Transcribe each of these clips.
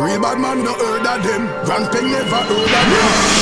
Real bad man no heard of them. Grand Pen never heard of them.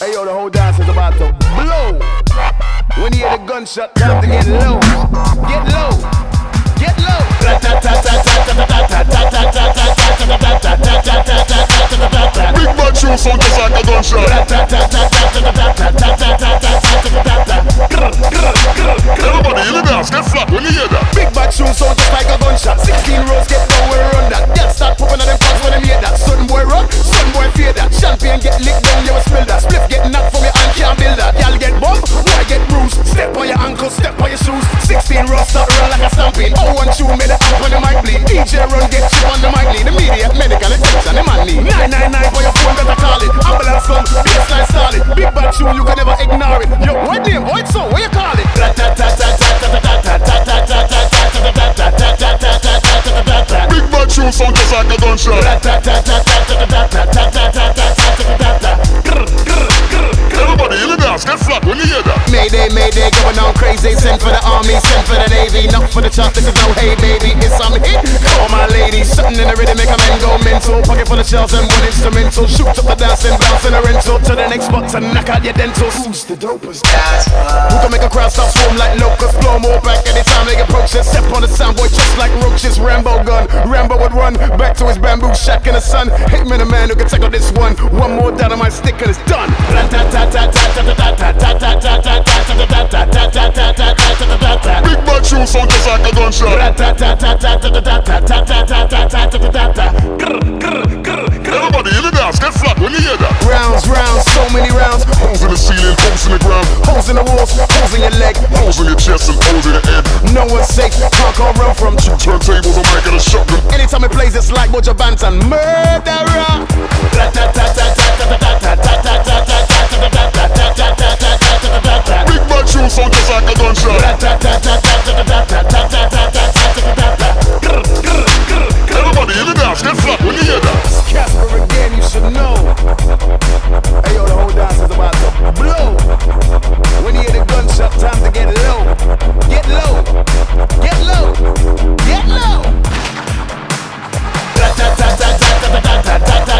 Hey yo, the whole dance is about to blow. When you hear the gunshot, time to get low. Get low. Get low. Big bad shoe sound just like a gunshot. Everybody in the dance, get flat when you hear that. Big bad shoe sound just like a gunshot. 16 rows get down when we run that. Girl start popping at them parts when them hear that. Certain boy run, certain boy fear that. Champagne get licked down, you will spill that. Split get knocked from your hand, can't build that. Girl get bumped, boy get bruised. Step on your ankle, step on your shoes. 16 rows start run like a stampede. Oh, one tune made the amp on the mic bleed. DJ run get chip on the mic lead. Immediate medical attention, the man need 999 for your phone, better call it. Ambulance come, baseline solid. Big bad tune, you can never ignore it. Yo, what name, what so, what you call it? Big bad shoe sound just like a gunshot. Everybody in the dance, get flat when you hear that. Mayday, mayday, going on crazy. Send for the army, send for the navy. Not for the chop, this is no hey baby. It's some hit, call my lady. Something in the rhythm make a man go mental. Pocket full of shells and one instrumental. Shoot up the dance and bounce in a rental. To the next spot to knock out your dentals. Who's the dopest? Who can make a crowd stop swarm like locusts? Blow more back anytime they approach us. Step on the soundboy just like roaches. Rambo gun, Rambo would run back to his bamboo shack in the sun. Hate me the man who can tackle this one. One more down on my stick and it's done. Big bad shoe sound just like a gunshot. Everybody in the dance, get flat when you hear that. Rounds, rounds, so many rounds. Holes in the ceiling, holes in the ground, Holes in the walls, holes in your leg. holes in your chest and holes in your head. No one's safe, can't run from. Two turntables, I'm making a shotgun. Anytime it plays, it's like Mojo Banton. Murderer. Big bad shoe sound just like a gunshot. Everybody in the dance, get flat when you hear that. Casper again, you should know. Hey yo, the whole dance is about to blow. When you hear the gunshot, time to get low. Get low. Get low. Get low.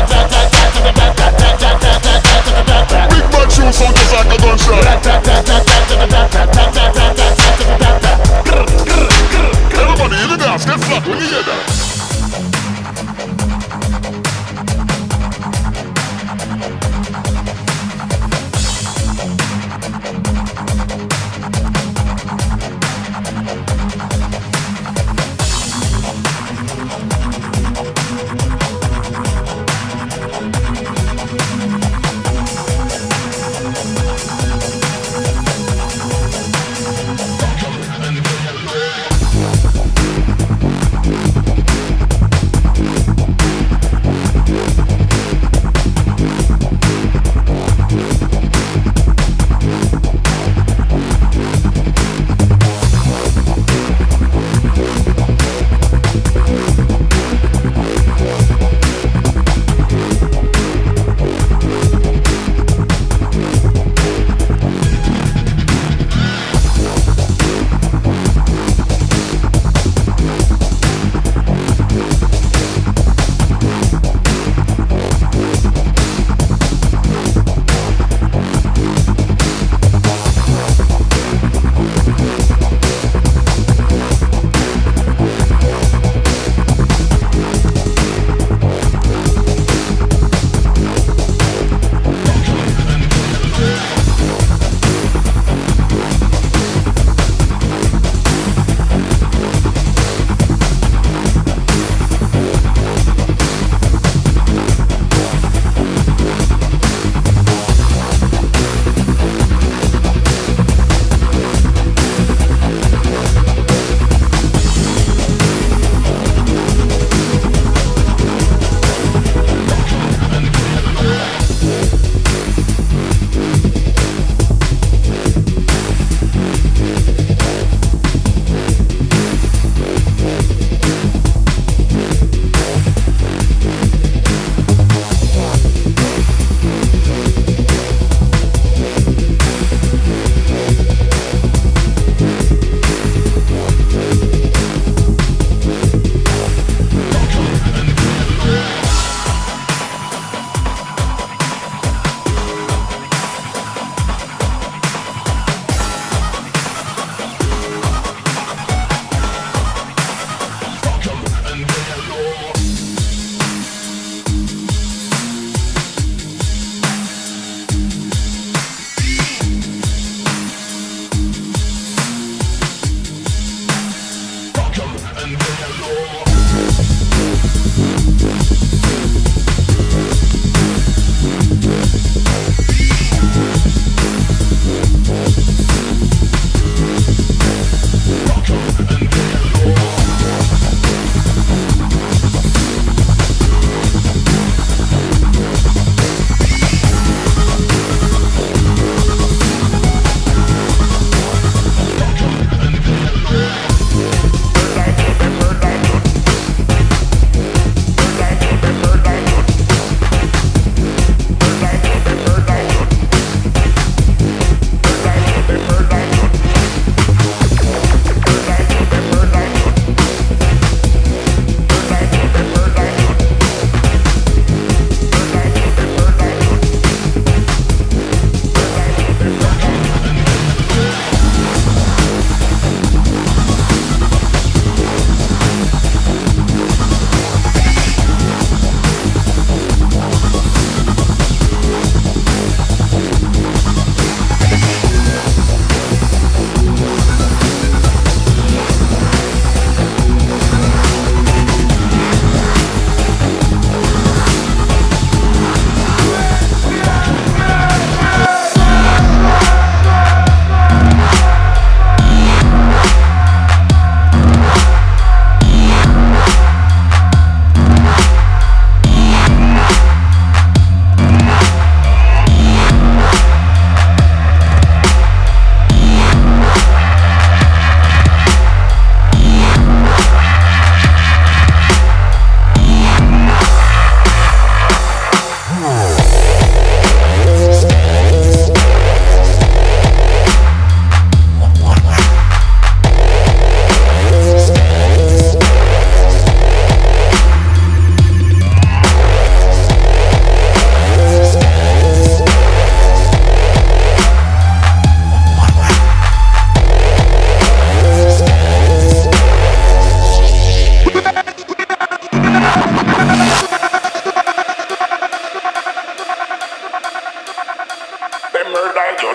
them murder you.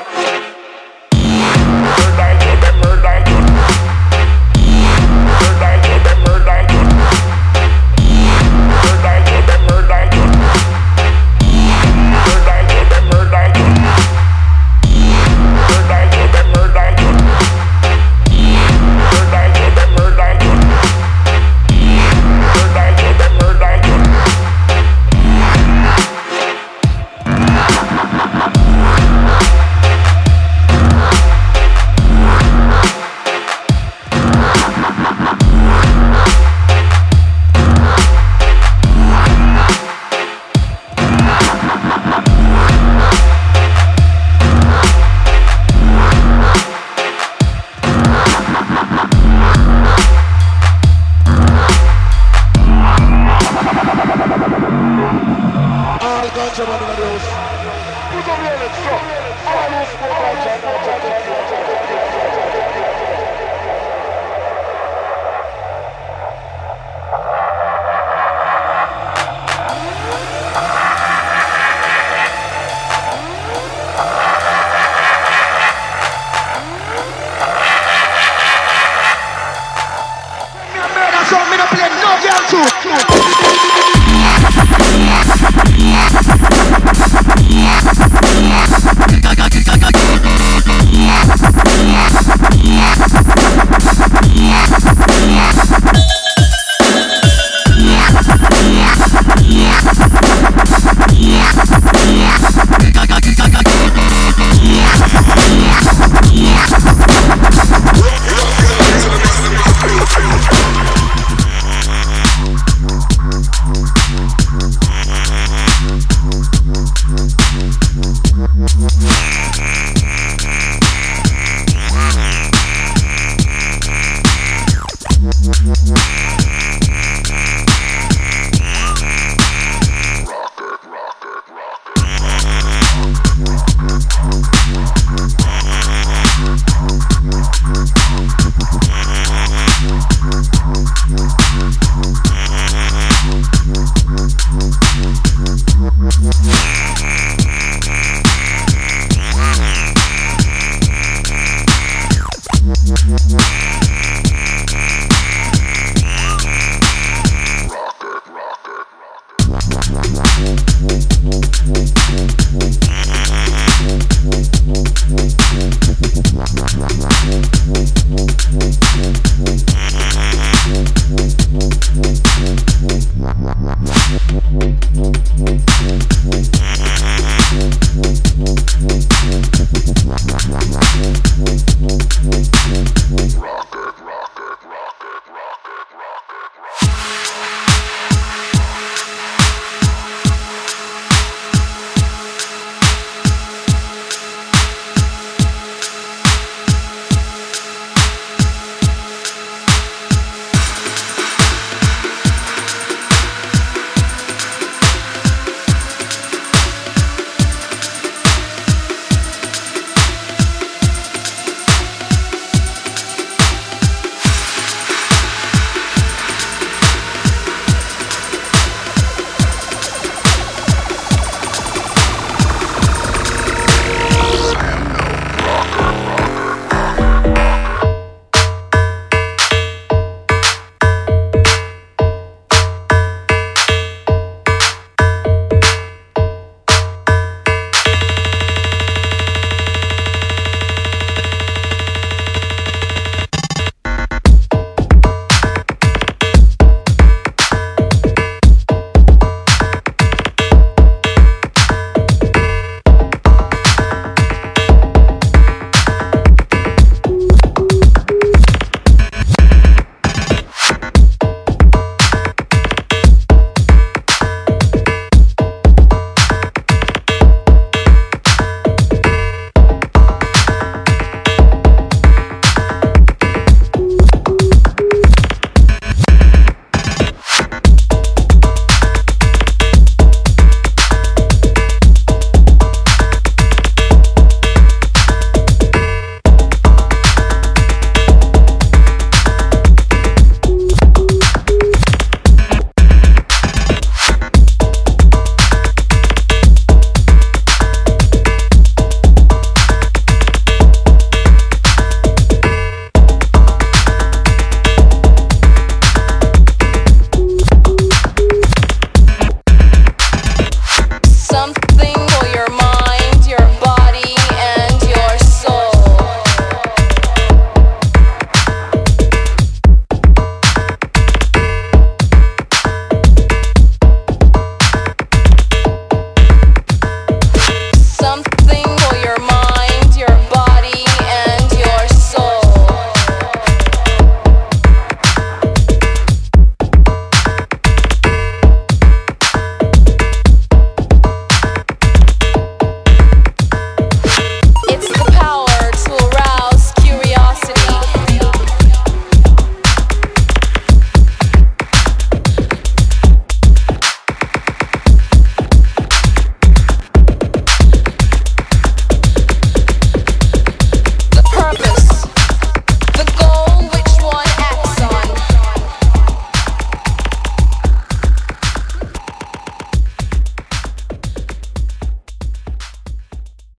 Murder you, them murder you. Murder you, them murder you. Murder you, them murder you. Murder you, them murder you. Murder you, them murder you. Murder you, them murder you. Murder you, them murder you. Rock it.